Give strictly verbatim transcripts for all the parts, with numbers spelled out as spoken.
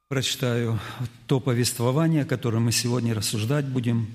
Прочитаю то повествование, о котором мы сегодня рассуждать будем.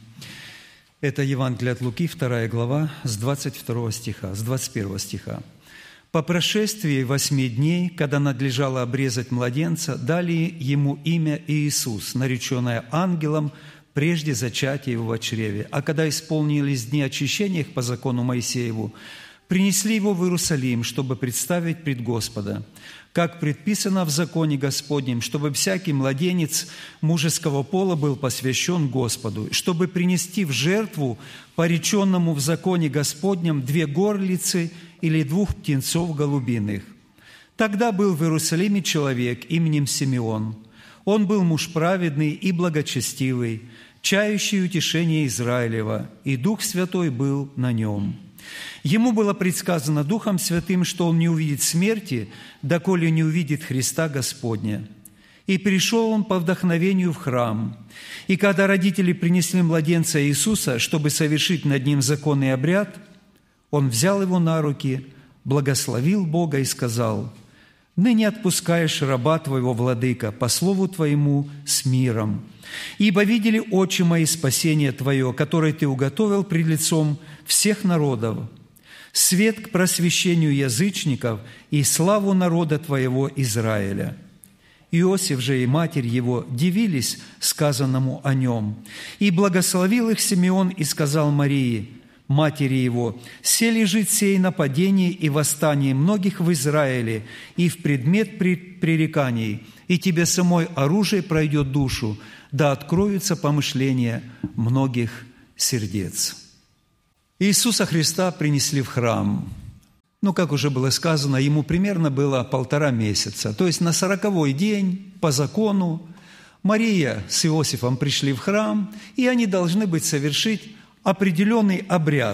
Это Евангелие от Луки, вторая глава, с двадцать второго стиха, с двадцать первого стиха. «По прошествии восьми дней, когда надлежало обрезать младенца, дали ему имя Иисус, нареченное ангелом прежде зачатия его во чреве. А когда исполнились дни очищения их по закону Моисееву, принесли его в Иерусалим, чтобы представить пред Господа, как предписано в законе Господнем, чтобы всякий младенец мужеского пола был посвящен Господу, чтобы принести в жертву пореченному в законе Господнем две горлицы или двух птенцов голубиных. Тогда был в Иерусалиме человек именем Симеон. Он был муж праведный и благочестивый, чающий утешение Израилева, и Дух Святой был на нем. Ему было предсказано Духом Святым, что он не увидит смерти, доколе не увидит Христа Господня. И пришел он по вдохновению в храм. И когда родители принесли младенца Иисуса, чтобы совершить над ним законный обряд, он взял его на руки, благословил Бога и сказал: «Ныне отпускаешь раба Твоего, Владыка, по слову Твоему с миром. Ибо видели очи мои спасение Твое, которое Ты уготовил пред лицом всех народов, свет к просвещению язычников и славу народа Твоего Израиля». Иосиф же и матерь его дивились сказанному о нем. И благословил их Симеон и сказал Марии, матери его: «Се лежит сей нападение и восстание многих в Израиле, и в предмет пререканий, и тебе самой оружие пройдет душу, да откроются помышления многих сердец». Иисуса Христа принесли в храм. Ну, как уже было сказано, ему примерно было полтора месяца. То есть на сороковой день по закону Мария с Иосифом пришли в храм, и они должны быть совершить определенный обряд.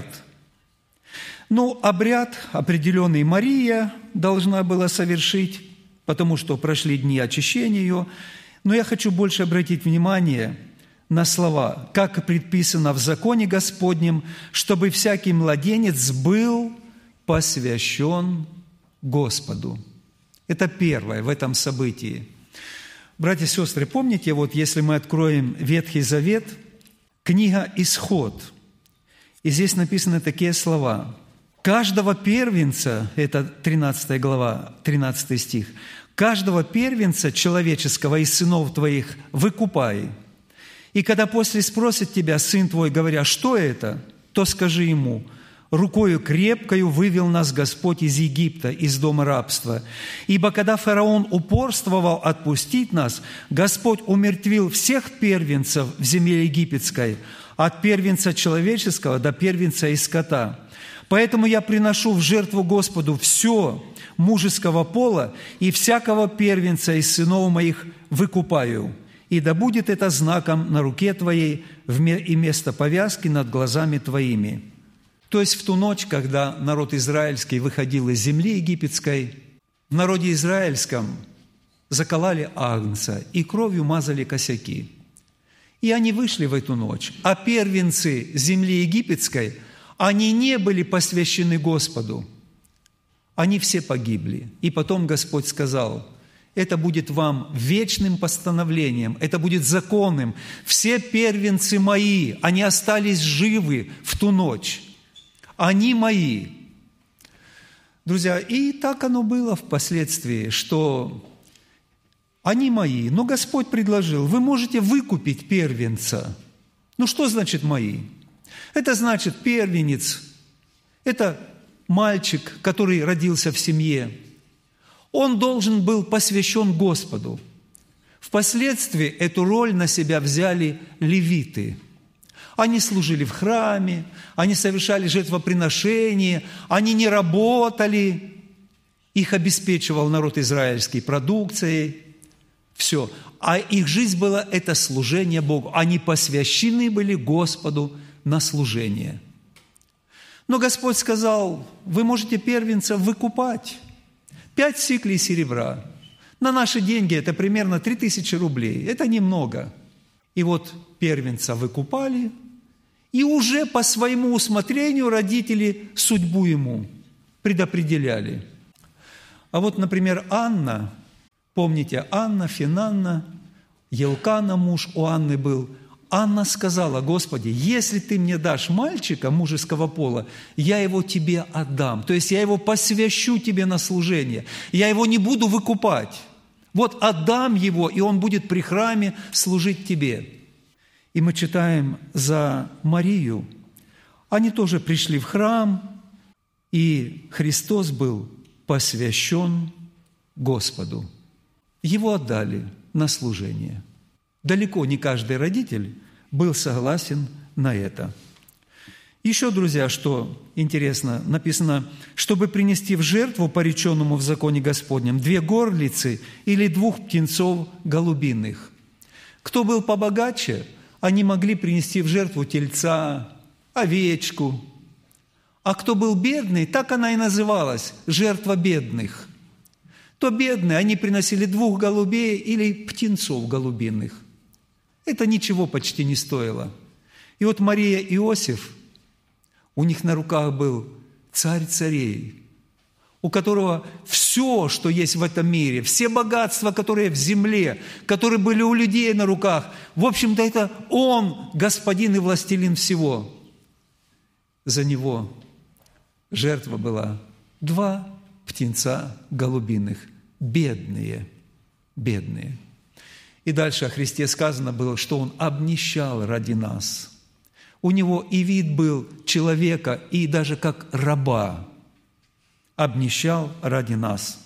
Ну, обряд определенный Мария должна была совершить, потому что прошли дни очищения ее. Но я хочу больше обратить внимание на слова, как предписано в законе Господнем, чтобы всякий младенец был посвящен Господу. Это первое в этом событии. Братья и сестры, помните, вот если мы откроем Ветхий Завет, книга «Исход», и здесь написаны такие слова: «Каждого первенца», это тринадцатая глава, тринадцатый стих, «каждого первенца человеческого из сынов твоих выкупай. И когда после спросит тебя сын твой, говоря, что это, то скажи ему: рукою крепкою вывел нас Господь из Египта, из дома рабства. Ибо когда фараон упорствовал отпустить нас, Господь умертвил всех первенцев в земле египетской, от первенца человеческого до первенца из скота. Поэтому я приношу в жертву Господу все мужеского пола, и всякого первенца из сынов моих выкупаю. И да будет это знаком на руке твоей и место повязки над глазами твоими». То есть в ту ночь, когда народ израильский выходил из земли египетской, в народе израильском закололи агнца и кровью мазали косяки. И они вышли в эту ночь. А первенцы земли египетской, они не были посвящены Господу. Они все погибли. И потом Господь сказал: это будет вам вечным постановлением, это будет законным. Все первенцы мои, они остались живы в ту ночь. Они мои. Друзья, и так оно было впоследствии, что они мои. Но Господь предложил: вы можете выкупить первенца. Ну, что значит мои? Это значит первенец. Это мальчик, который родился в семье. Он должен был посвящен Господу. Впоследствии эту роль на себя взяли левиты. Они служили в храме, они совершали жертвоприношения, они не работали. Их обеспечивал народ израильский продукцией. Все. А их жизнь была – это служение Богу. Они посвящены были Господу на служение. Но Господь сказал: вы можете первенца выкупать. Пять сиклей серебра. На наши деньги это примерно три тысячи рублей. Это немного. И вот первенца выкупали, и уже по своему усмотрению родители судьбу ему предопределяли. А вот, например, Анна Помните, Анна, Финанна, Елкана муж у Анны был. Анна сказала: Господи, если Ты мне дашь мальчика мужеского пола, я его Тебе отдам. То есть я его посвящу Тебе на служение. Я его не буду выкупать. Вот отдам его, и он будет при храме служить Тебе. И мы читаем за Марию. Они тоже пришли в храм, и Христос был посвящен Господу. Его отдали на служение. Далеко не каждый родитель был согласен на это. Еще, друзья, что интересно, написано, чтобы принести в жертву пореченному в законе Господнем две горлицы или двух птенцов голубиных. Кто был побогаче, они могли принести в жертву тельца, овечку. А кто был бедный, так она и называлась – жертва бедных. То бедные, они приносили двух голубей или птенцов голубиных. Это ничего почти не стоило. И вот Мария и Иосиф, у них на руках был царь царей, у которого все, что есть в этом мире, все богатства, которые в земле, которые были у людей на руках, в общем-то, это он, господин и властелин всего. За него жертва была два птенца голубиных, бедные, бедные. И дальше о Христе сказано было, что Он обнищал ради нас. У Него и вид был человека, и даже как раба. Обнищал ради нас.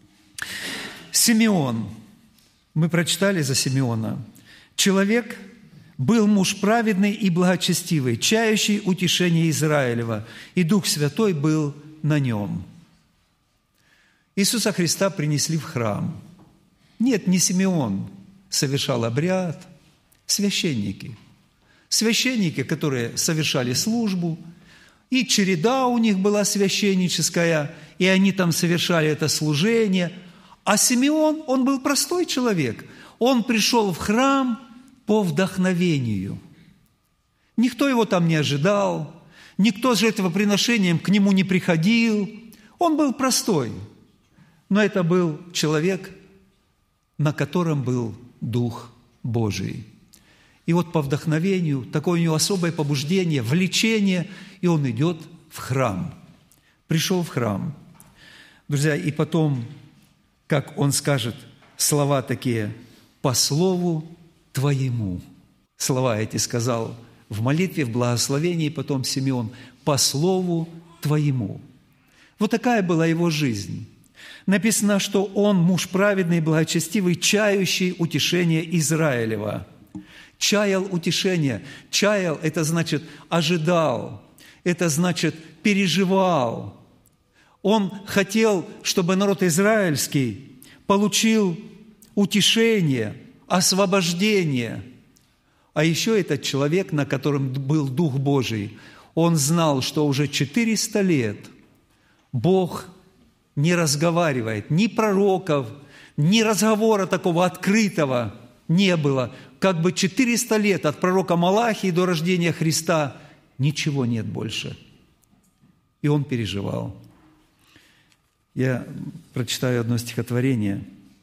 Симеон. Мы прочитали за Симеона. Человек был муж праведный и благочестивый, чающий утешение Израилева, и Дух Святой был на нем. Иисуса Христа принесли в храм. Нет, не Симеон совершал обряд, священники. Священники, которые совершали службу, и череда у них была священническая, и они там совершали это служение. А Симеон, он был простой человек. Он пришел в храм по вдохновению. Никто его там не ожидал, никто с жертвоприношением к нему не приходил. Он был простой, но это был человек, на котором был Дух Божий. И вот по вдохновению, такое у него особое побуждение, влечение, и он идет в храм. Пришел в храм. Друзья, и потом, как он скажет, слова такие: «по слову Твоему». Слова эти сказал в молитве, в благословении потом Симеон: «по слову Твоему». Вот такая была его жизнь. Написано, что он муж праведный, благочестивый, чающий утешение Израилева. Чаял утешение. Чаял – это значит ожидал, это значит переживал. Он хотел, чтобы народ израильский получил утешение, освобождение. А еще этот человек, на котором был Дух Божий, он знал, что уже четыреста лет Бог не разговаривает, ни пророков, ни разговора такого открытого не было. Как бы четыреста лет от пророка Малахии до рождения Христа ничего нет больше. И он переживал. Я прочитаю одно стихотворение.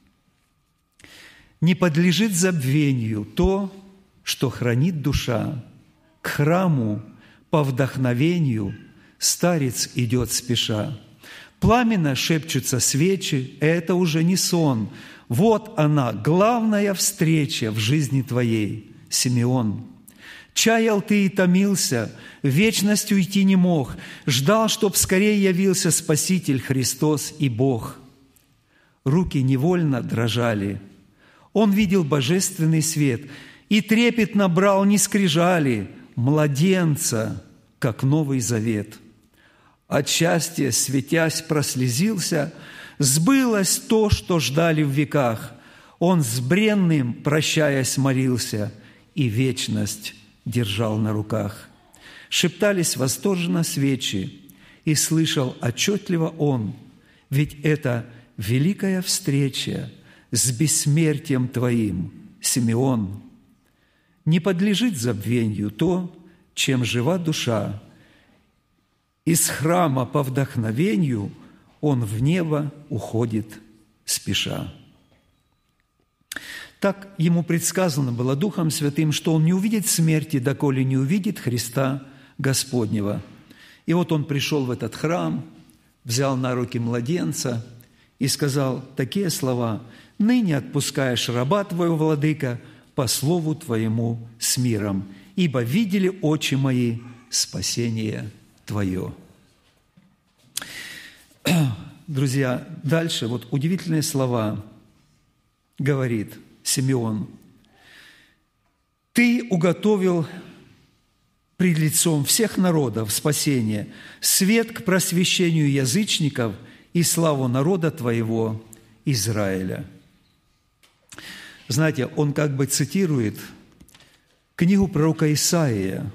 «Не подлежит забвению то, что хранит душа. К храму по вдохновению старец идет спеша. Пламенно шепчутся свечи, это уже не сон. Вот она, главная встреча в жизни твоей, Симеон. Чаял ты и томился, в вечность уйти не мог, ждал, чтоб скорее явился Спаситель Христос и Бог. Руки невольно дрожали. Он видел божественный свет и трепетно брал не скрижали младенца, как Новый Завет. От счастья, светясь, прослезился, сбылось то, что ждали в веках. Он с бренным, прощаясь, молился и вечность держал на руках. Шептались восторженно свечи, и слышал отчетливо он, ведь это великая встреча с бессмертием твоим, Симеон. Не подлежит забвению то, чем жива душа. Из храма по вдохновению он в небо уходит спеша. Так ему предсказано было Духом Святым, что он не увидит смерти, доколе не увидит Христа Господнего. И вот он пришел в этот храм, взял на руки младенца и сказал такие слова: «Ныне отпускаешь раба твоего, владыка, по слову твоему с миром, ибо видели очи мои спасение твое». Друзья, дальше вот удивительные слова говорит Симеон. «Ты уготовил пред лицом всех народов спасение, свет к просвещению язычников и славу народа твоего Израиля». Знаете, он как бы цитирует книгу пророка Исаия.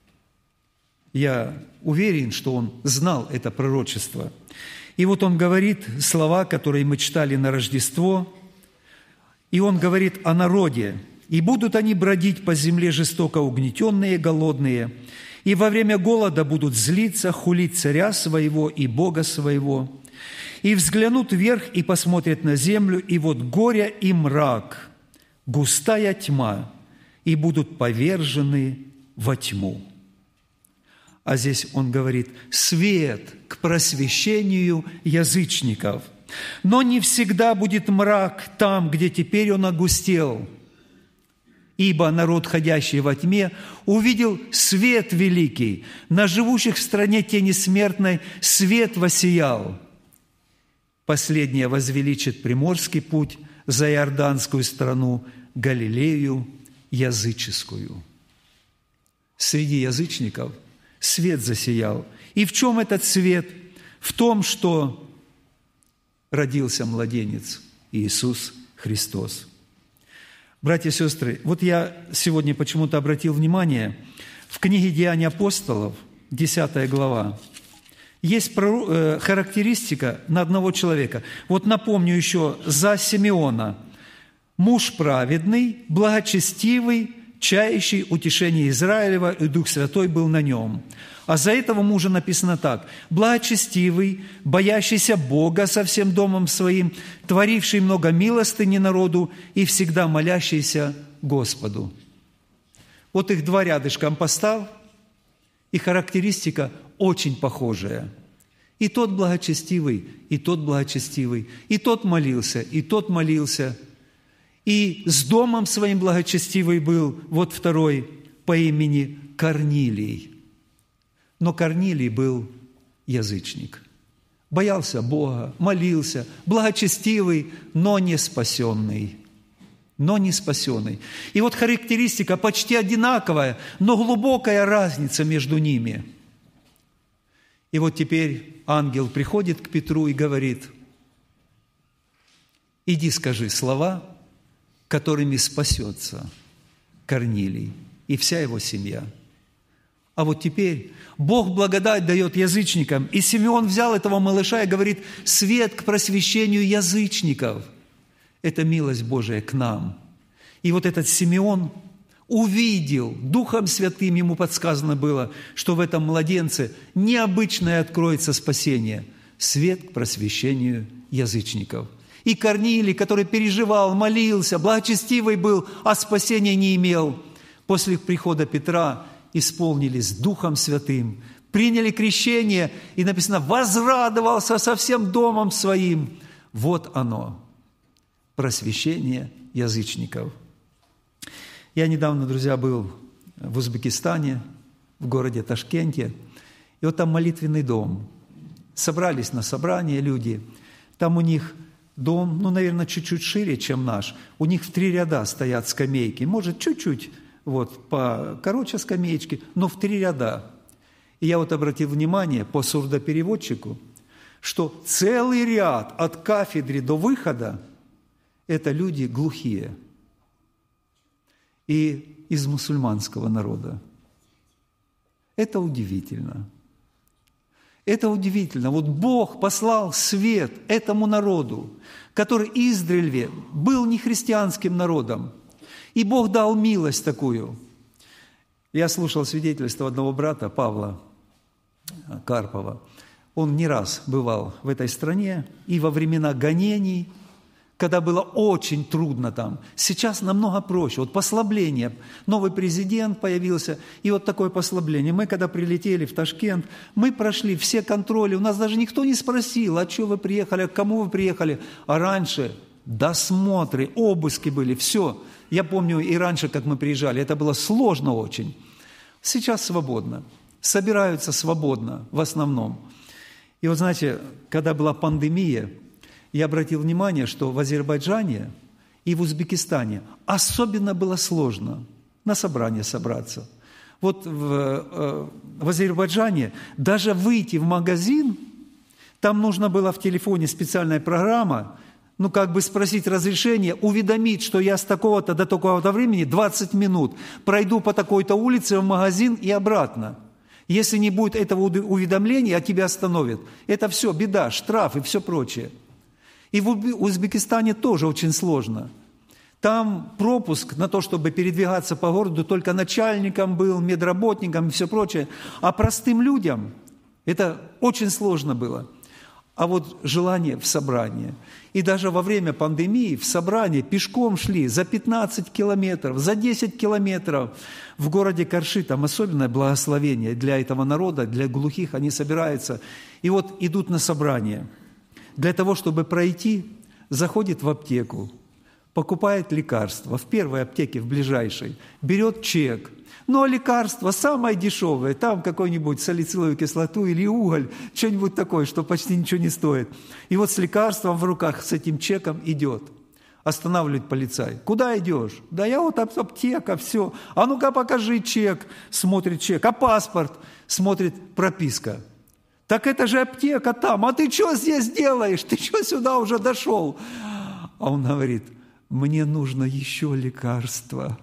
Я уверен, что он знал это пророчество. И вот он говорит слова, которые мы читали на Рождество, и он говорит о народе: «И будут они бродить по земле жестоко угнетенные, голодные, и во время голода будут злиться, хулить царя своего и Бога своего, и взглянут вверх и посмотрят на землю, и вот горе и мрак, густая тьма, и будут повержены во тьму». А здесь он говорит: свет к просвещению язычников. Но не всегда будет мрак там, где теперь он огустел. Ибо народ, ходящий во тьме, увидел свет великий, на живущих в стране тени смертной свет воссиял. Последнее возвеличит приморский путь за Иорданскую страну, Галилею языческую. Среди язычников свет засиял. И в чем этот свет? В том, что родился младенец Иисус Христос. Братья и сестры, вот я сегодня почему-то обратил внимание, в книге «Деяния апостолов», десятая глава, есть характеристика на одного человека. Вот напомню еще за Симеона. Муж праведный, благочестивый, чающий утешение Израилева, и Дух Святой был на нем. А за этого мужа написано так: благочестивый, боящийся Бога со всем домом своим, творивший много милостыни народу и всегда молящийся Господу. Вот их два рядышком поставь, и характеристика очень похожая. И тот благочестивый, и тот благочестивый, и тот молился, и тот молился. И с домом своим благочестивый был вот второй по имени Корнилий. Но Корнилий был язычник. Боялся Бога, молился, благочестивый, но не спасенный. Но не спасенный. И вот характеристика почти одинаковая, но глубокая разница между ними. И вот теперь ангел приходит к Петру и говорит: «Иди скажи слова, которыми спасется Корнилий и вся его семья». А вот теперь Бог благодать дает язычникам, и Симеон взял этого малыша и говорит: свет к просвещению язычников. Это милость Божия к нам. И вот этот Симеон увидел, Духом Святым ему подсказано было, что в этом младенце необычное откроется спасение, свет к просвещению язычников. И Корнилий, который переживал, молился, благочестивый был, а спасения не имел, после прихода Петра исполнились Духом Святым, приняли крещение, и написано: возрадовался со всем домом своим. Вот оно, просвещение язычников. Я недавно, друзья, был в Узбекистане, в городе Ташкенте, и вот там молитвенный дом. Собрались на собрание люди, там у них дом, ну, наверное, чуть-чуть шире, чем наш. У них в три ряда стоят скамейки, может, чуть-чуть, вот, покороче скамеечки, но в три ряда. И я вот обратил внимание по сурдопереводчику, что целый ряд от кафедры до выхода – это люди глухие и из мусульманского народа. Это удивительно. Это удивительно. Вот Бог послал свет этому народу, который издревле был нехристианским народом. И Бог дал милость такую. Я слушал свидетельство одного брата, Павла Карпова. Он не раз бывал в этой стране, и во времена гонений, когда было очень трудно там. Сейчас намного проще. Вот послабление. Новый президент появился, и вот такое послабление. Мы, когда прилетели в Ташкент, мы прошли все контроли. У нас даже никто не спросил, а что вы приехали, а к кому вы приехали. А раньше досмотры, обыски были, все. Я помню и раньше, как мы приезжали, это было сложно очень. Сейчас свободно. Собираются свободно в основном. И вот знаете, когда была пандемия, я обратил внимание, что в Азербайджане и в Узбекистане особенно было сложно на собрание собраться. Вот в, в Азербайджане даже выйти в магазин, там нужно было в телефоне специальная программа, ну как бы спросить разрешение, уведомить, что я с такого-то до такого-то времени двадцать минут пройду по такой-то улице в магазин и обратно. Если не будет этого уведомления, а тебя остановят. Это все, беда, штраф и все прочее. И в Узбекистане тоже очень сложно. Там пропуск на то, чтобы передвигаться по городу, только начальникам был, медработникам и все прочее. А простым людям это очень сложно было. А вот желание в собрание. И даже во время пандемии в собрание пешком шли за пятнадцать километров, за десять километров. В городе Карши там особенное благословение для этого народа, для глухих, они собираются. И вот идут на собрание. Для того, чтобы пройти, заходит в аптеку, покупает лекарство в первой аптеке, в ближайшей, берет чек. Ну, а лекарство самое дешевое, там какую-нибудь салициловую кислоту или уголь, что-нибудь такое, что почти ничего не стоит. И вот с лекарством в руках, с этим чеком идет. Останавливает полицай. Куда идешь? Да я вот аптека, все. А ну-ка покажи чек. Смотрит чек. А паспорт? Смотрит прописка. Так это же аптека там, а ты что здесь делаешь? Ты что сюда уже дошел? А он говорит, мне нужно еще лекарство.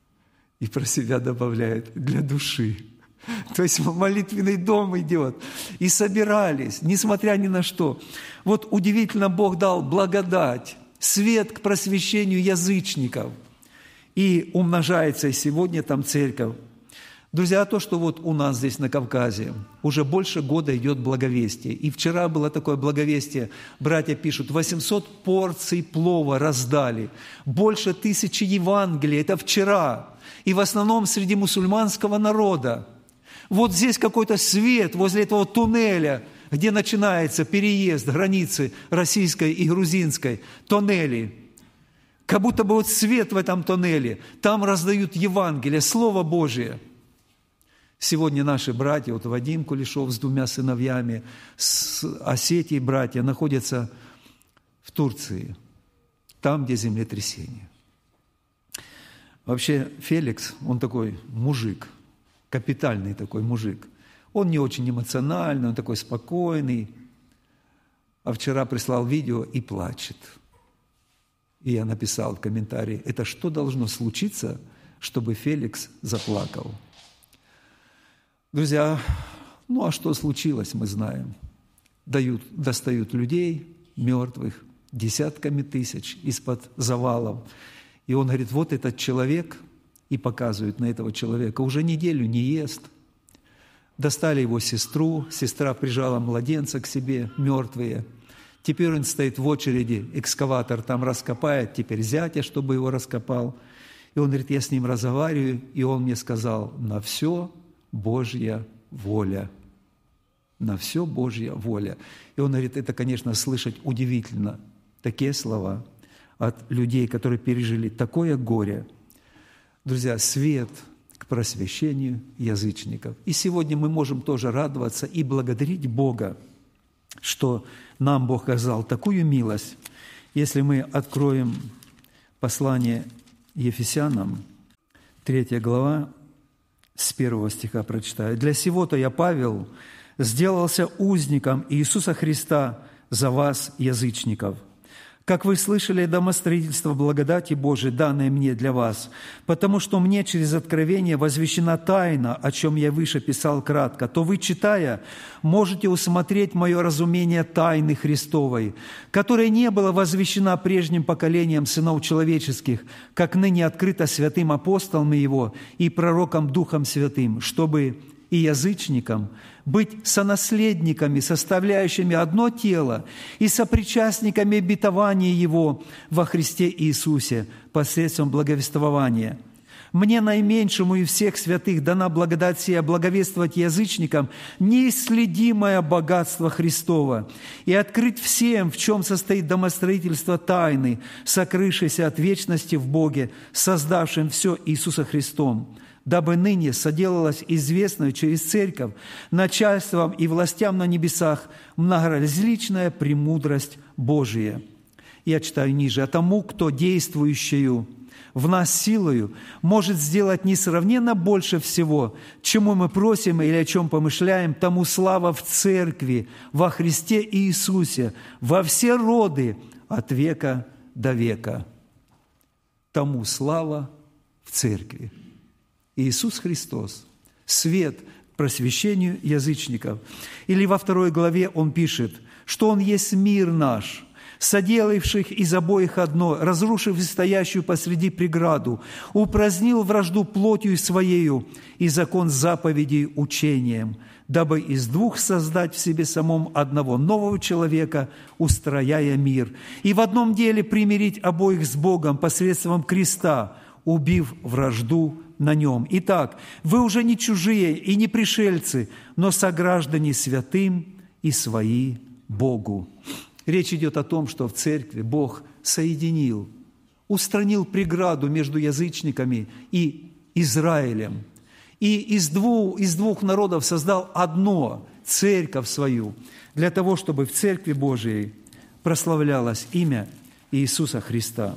И про себя добавляет, для души. То есть молитвенный дом идет. И собирались, несмотря ни на что. Вот удивительно, Бог дал благодать, свет к просвещению язычников. И умножается и сегодня там церковь. Друзья, то, что вот у нас здесь на Кавказе уже больше года идет благовестие. И вчера было такое благовестие, братья пишут, восемьсот порций плова раздали, больше тысячи Евангелий, это вчера. И в основном среди мусульманского народа. Вот здесь какой-то свет возле этого туннеля, где начинается переезд границы российской и грузинской, тоннели. Как будто бы вот свет в этом тоннеле, там раздают Евангелие, Слово Божие. Сегодня наши братья, вот Вадим Кулешов с двумя сыновьями, с Осетией братья, находятся в Турции, там, где землетрясение. Вообще Феликс, он такой мужик, капитальный такой мужик. Он не очень эмоциональный, он такой спокойный. А вчера прислал видео и плачет. И я написал в комментарии, это что должно случиться, чтобы Феликс заплакал? Друзья, ну а что случилось, мы знаем. Дают, достают людей мертвых десятками тысяч из-под завалов. И он говорит, вот этот человек, и показывают на этого человека, уже неделю не ест. Достали его сестру, сестра прижала младенца к себе, мертвые. Теперь он стоит в очереди, экскаватор там раскопает, теперь зятя, чтобы его раскопал. И он говорит, я с ним разговариваю, и он мне сказал, на все Божья воля. На все Божья воля. И он говорит, это, конечно, слышать удивительно. Такие слова от людей, которые пережили такое горе. Друзья, свет к просвещению язычников. И сегодня мы можем тоже радоваться и благодарить Бога, что нам Бог оказал такую милость. Если мы откроем послание Ефесянам, третья глава, с первого стиха прочитаю. «Для сего-то я, Павел, сделался узником Иисуса Христа за вас, язычников. Как вы слышали домостроительство благодати Божией, данное мне для вас, потому что мне через откровение возвещена тайна, о чем я выше писал кратко, то вы, читая, можете усмотреть мое разумение тайны Христовой, которая не была возвещена прежним поколением сынов человеческих, как ныне открыто святым апостолам Его и пророкам Духом Святым, чтобы и язычникам, быть сонаследниками, составляющими одно тело, и сопричастниками обетования Его во Христе Иисусе посредством благовествования. Мне, наименьшему из всех святых, дана благодать сия благовествовать язычникам неисследимое богатство Христова и открыть всем, в чем состоит домостроительство тайны, сокрывшейся от вечности в Боге, создавшем все Иисуса Христом, дабы ныне соделалось известную через Церковь начальством и властям на небесах многоразличная премудрость Божия». Я читаю ниже. «А тому, кто действующую в нас силою может сделать несравненно больше всего, чему мы просим или о чем помышляем, тому слава в Церкви, во Христе Иисусе, во все роды, от века до века». Тому слава в Церкви. Иисус Христос, свет к просвещению язычников. Или во второй главе Он пишет, что Он есть мир наш, соделавших из обоих одно, разрушив стоящую посреди преграду, упразднил вражду плотью Своею и закон заповедей учением, дабы из двух создать в себе самом одного нового человека, устрояя мир, и в одном деле примирить обоих с Богом посредством креста, убив вражду на нем. Итак, вы уже не чужие и не пришельцы, но сограждане святым и свои Богу». Речь идет о том, что в церкви Бог соединил, устранил преграду между язычниками и Израилем. И из двух, из двух народов создал одно, церковь свою, для того, чтобы в Церкви Божией прославлялось имя Иисуса Христа.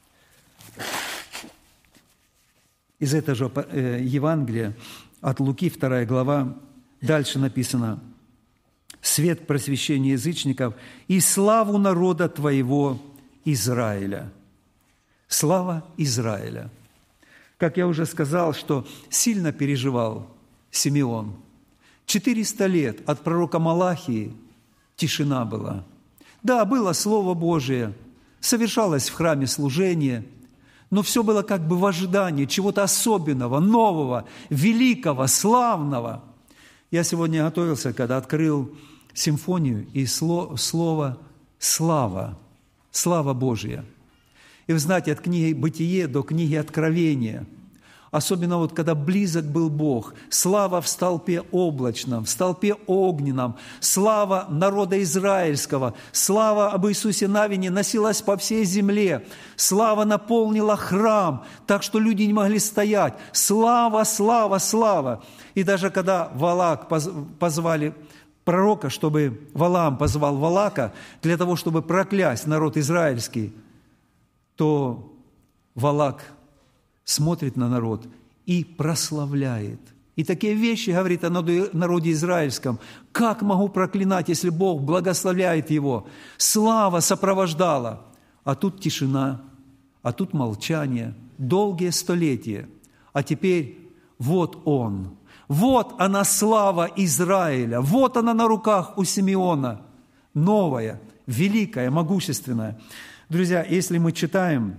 Из этого же Евангелия от Луки, вторая глава, дальше написано: «Свет просвещения язычников и славу народа Твоего Израиля». Слава Израиля. Как я уже сказал, что сильно переживал Симеон. четыреста лет от пророка Малахии тишина была. Да, было Слово Божие, совершалось в храме служение, но все было как бы в ожидании чего-то особенного, нового, великого, славного. Я сегодня готовился, когда открыл симфонию, и слово «слава», «слава Божия». И вы знаете, от книги «Бытие» до книги «Откровения», особенно вот когда близок был Бог, слава в столпе облачном, в столпе огненном, слава народа израильского, слава об Иисусе Навине носилась по всей земле, слава наполнила храм, так что люди не могли стоять. Слава, слава, слава. И даже когда Валак позвали пророка, чтобы Валаам позвал Валака для того, чтобы проклясть народ израильский, то Валак смотрит на народ и прославляет. И такие вещи говорит о народе израильском. Как могу проклинать, если Бог благословляет его? Слава сопровождала. А тут тишина, а тут молчание, долгие столетия. А теперь вот он. Вот она слава Израиля. Вот она на руках у Симеона. Новая, великая, могущественная. Друзья, если мы читаем,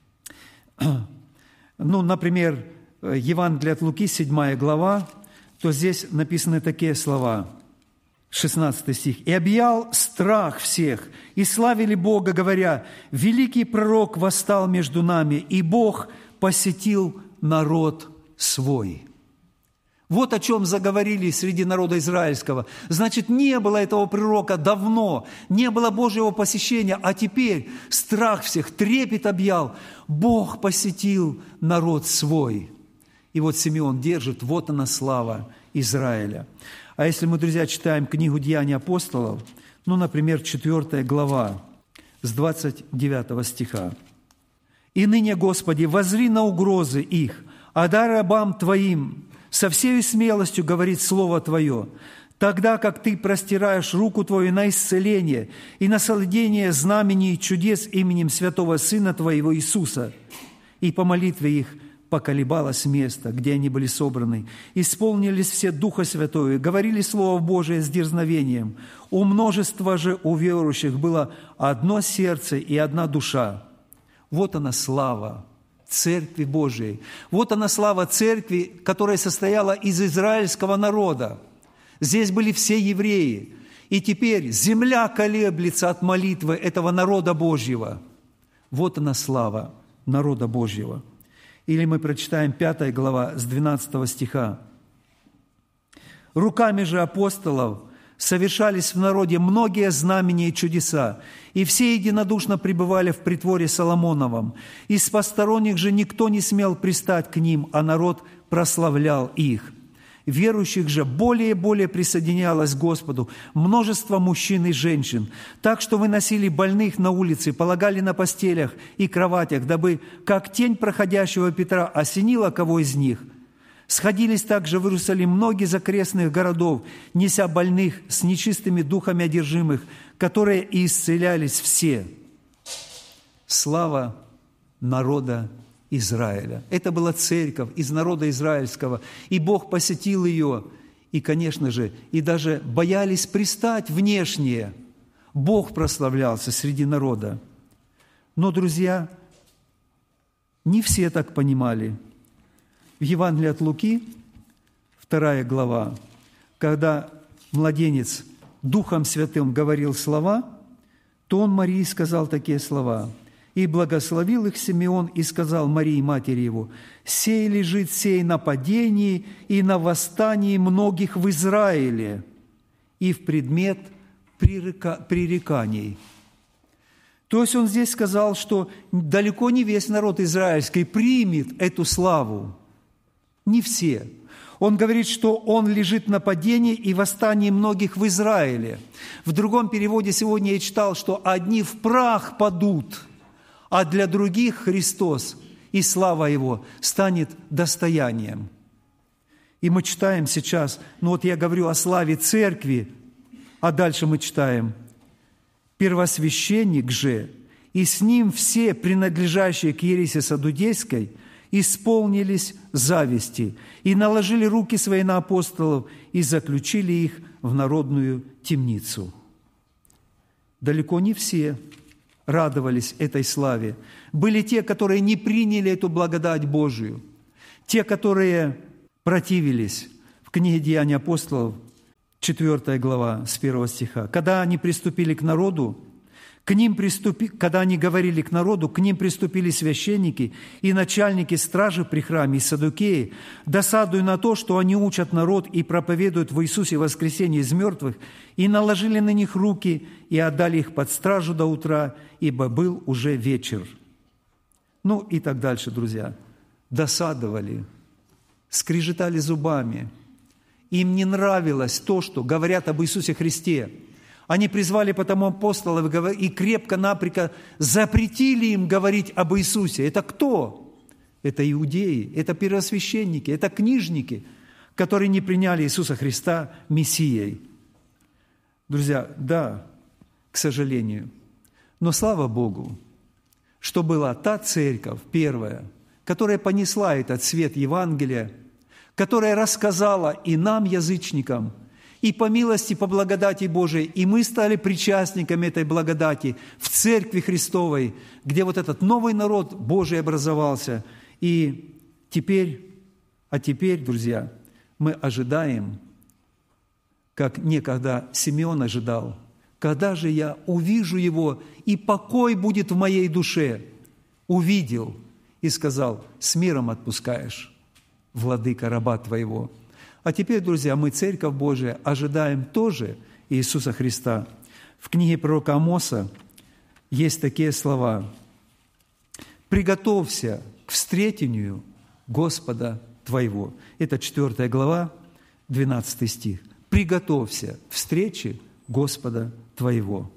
ну, например, Евангелие от Луки, седьмая глава, то здесь написаны такие слова, шестнадцатый стих. «И объял страх всех, и славили Бога, говоря, великий пророк восстал между нами, и Бог посетил народ свой». Вот о чем заговорили среди народа израильского. Значит, не было этого пророка давно, не было Божьего посещения, а теперь страх всех, трепет объял. Бог посетил народ свой. И вот Симеон держит, вот она слава Израиля. А если мы, друзья, читаем книгу «Деяний апостолов», ну, например, четвёртая глава, с двадцать девятого стиха. «И ныне, Господи, воззри на угрозы их, а дай рабам Твоим со всей смелостью говорит Слово Твое, тогда как Ты простираешь руку Твою на исцеление и на соблюдение знамений и чудес именем Святого Сына Твоего Иисуса. И по молитве их поколебалось место, где они были собраны. Исполнились все Духа Святого, говорили Слово Божие с дерзновением. У множества же у верующих было одно сердце и одна душа». Вот она слава Церкви Божией. Вот она слава Церкви, которая состояла из израильского народа. Здесь были все евреи. И теперь земля колеблется от молитвы этого народа Божьего. Вот она слава народа Божьего. Или мы прочитаем пятая глава с двенадцатого стиха. «Руками же апостолов совершались в народе многие знамения и чудеса, и все единодушно пребывали в притворе Соломоновом. Из посторонних же никто не смел пристать к ним, а народ прославлял их. Верующих же более и более присоединялось к Господу множество мужчин и женщин, так что выносили больных на улице, полагали на постелях и кроватях, дабы, как тень проходящего Петра, осенила кого из них. Сходились также в Иерусалим многие из окрестных городов, неся больных с нечистыми духами одержимых, которые и исцелялись все». Слава народа Израиля. Это была церковь из народа израильского, и Бог посетил ее, и, конечно же, и даже боялись пристать внешние. Бог прославлялся среди народа. Но, друзья, не все так понимали. В Евангелии от Луки, вторая глава, когда младенец Духом Святым говорил слова, то он Марии сказал такие слова: «И благословил их Симеон, и сказал Марии, матери его: сей лежит сей на падении и на восстании многих в Израиле и в предмет пререка... пререканий». То есть он здесь сказал, что далеко не весь народ израильский примет эту славу. Не все. Он говорит, что он лежит на падении и восстании многих в Израиле. В другом переводе сегодня я читал, что одни в прах падут, а для других Христос и слава Его станет достоянием. И мы читаем сейчас, ну вот я говорю о славе Церкви, а дальше мы читаем: «Первосвященник же, и с ним все, принадлежащие к ереси саддукейской, исполнились зависти и наложили руки свои на апостолов и заключили их в народную темницу». Далеко не все радовались этой славе. Были те, которые не приняли эту благодать Божию, те, которые противились. В книге «Деяния апостолов», четвёртая глава, с первого стиха. «Когда они приступили к народу, к ним приступи, когда они говорили к народу, к ним приступили священники и начальники стражи при храме и саддукеи, досадуя на то, что они учат народ и проповедуют в Иисусе воскресение из мертвых, и наложили на них руки и отдали их под стражу до утра, ибо был уже вечер». Ну и так дальше, друзья. Досадовали, скрежетали зубами. Им не нравилось то, что говорят об Иисусе Христе. Они призвали потому апостолов и крепко-напряко запретили им говорить об Иисусе. Это кто? Это иудеи, это первосвященники, это книжники, которые не приняли Иисуса Христа Мессией. Друзья, да, к сожалению, но слава Богу, что была та церковь первая, которая понесла этот свет Евангелия, которая рассказала и нам, язычникам, и по милости, по благодати Божией, и мы стали причастниками этой благодати в Церкви Христовой, где вот этот новый народ Божий образовался. И теперь, а теперь, друзья, мы ожидаем, как некогда Симеон ожидал, когда же я увижу его, и покой будет в моей душе. Увидел и сказал: с миром отпускаешь, владыка, раба твоего. А теперь, друзья, мы, Церковь Божия, ожидаем тоже Иисуса Христа. В книге пророка Амоса есть такие слова: «Приготовься к встретению Господа твоего». Это четвёртая глава, двенадцатый стих. «Приготовься к встрече Господа твоего».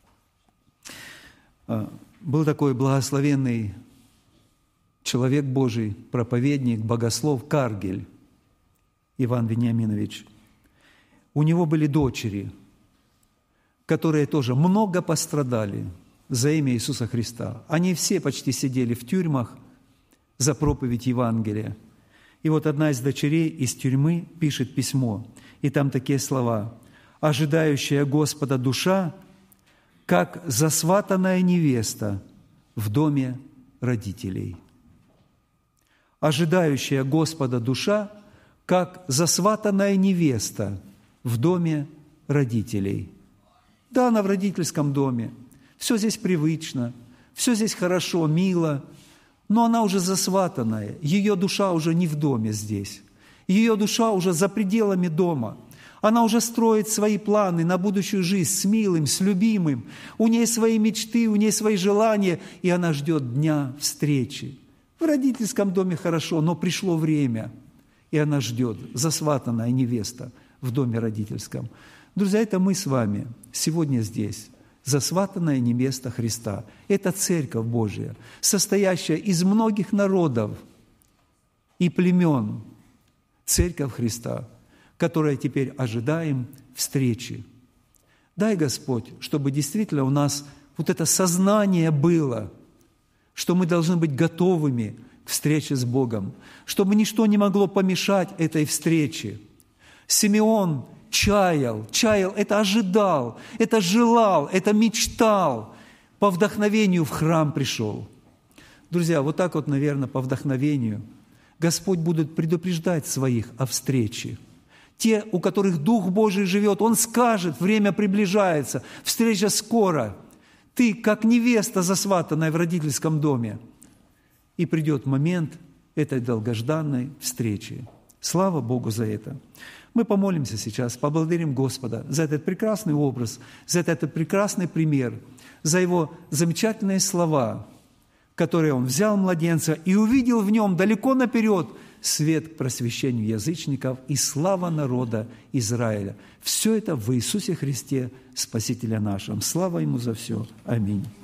Был такой благословенный человек Божий, проповедник, богослов Каргель Иван Вениаминович. У него были дочери, которые тоже много пострадали за имя Иисуса Христа. Они все почти сидели в тюрьмах за проповедь Евангелия. И вот одна из дочерей из тюрьмы пишет письмо, и там такие слова: «Ожидающая Господа душа, как засватанная невеста в доме родителей». ожидающая Господа душа, как засватанная невеста в доме родителей. Да, она в родительском доме. Все здесь привычно, все здесь хорошо, мило, но она уже засватанная. Ее душа уже не в доме здесь. Ее душа уже за пределами дома. Она уже строит свои планы на будущую жизнь с милым, с любимым. У нее свои мечты, у нее свои желания, и она ждет дня встречи. В родительском доме хорошо, но пришло время, и она ждет, засватанная невеста в доме родительском. Друзья, это мы с вами сегодня здесь, засватанная невеста Христа. Это Церковь Божия, состоящая из многих народов и племен. Церковь Христа, которая теперь ожидаем встречи. Дай, Господь, чтобы действительно у нас вот это сознание было, что мы должны быть готовыми к встрече с Богом, чтобы ничто не могло помешать этой встрече. Симеон чаял, чаял, это ожидал, это желал, это мечтал. По вдохновению в храм пришел. Друзья, вот так вот, наверное, по вдохновению Господь будет предупреждать своих о встрече. Те, у которых Дух Божий живет, Он скажет, время приближается, встреча скоро. Ты, как невеста, засватанная в родительском доме. И придет момент этой долгожданной встречи. Слава Богу за это. Мы помолимся сейчас, поблагодарим Господа за этот прекрасный образ, за этот прекрасный пример, за Его замечательные слова, которые Он взял младенца и увидел в нем далеко наперед свет к просвещению язычников и слава народа Израиля. Все это в Иисусе Христе, Спасителя нашем. Слава Ему за все. Аминь.